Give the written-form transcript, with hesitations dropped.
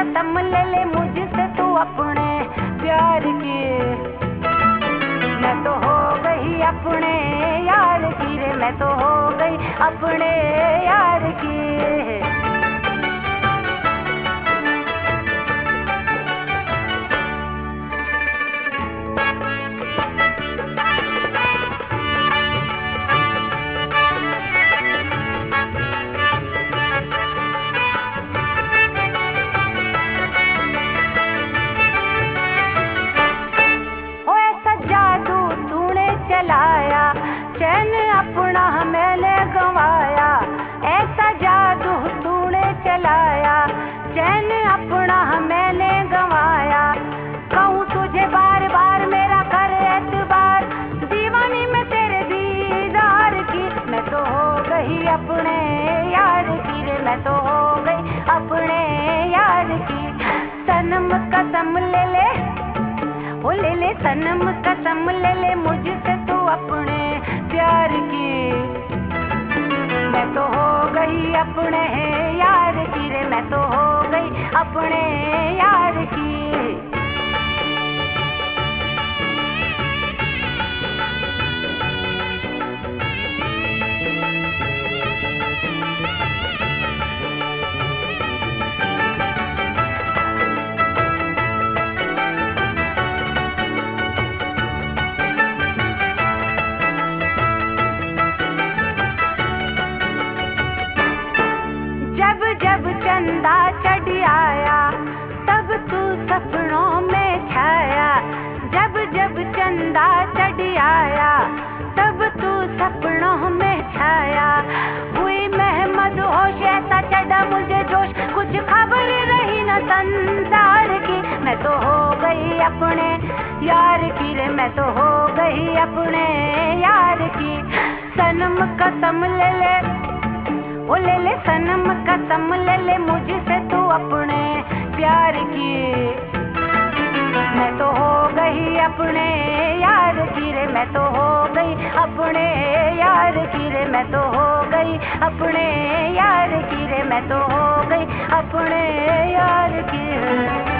कसम ले ले मुझसे तू अपने प्यार की। मैं तो हो गई अपने यार की रे, मैं तो हो गई अपने यार की। चलाया चैन अपना मैंने गंवाया, ऐसा जादू तूने चलाया चैन अपना मैंने गंवाया। कहूँ तुझे बार बार मेरा कर एतबार, दीवानी में तेरे दीदार की। मैं तो हो गई अपने यार की रे, मैं तो हो गई अपने यार की। सनम कसम ले ले ओ ले ले सनम कसम ले ले मुझसे तू अपने प्यार की। मैं तो हो गई अपने यार की रे, मैं तो हो गई अपने यार की। जब जब चंदा चढ़ आया तब तू सपनों में छाया। जब जब चंदा चढ़ आया तब तू सपनों में छाया। हुई महमद होश ऐसा चढ़ा मुझे जोश, कुछ खबर रही न संसार की। मैं तो हो गई अपने यार की रे, मैं तो हो गई अपने यार की। सनम कसम ले ले ओ ले ले सनम कसम ले ले मुझसे तू अपने प्यार की। मैं तो हो गई अपने यार की रे, मैं तो हो गई अपने यार की रे, मैं तो हो गई अपने यार की रे, मैं तो हो गई अपने यार की।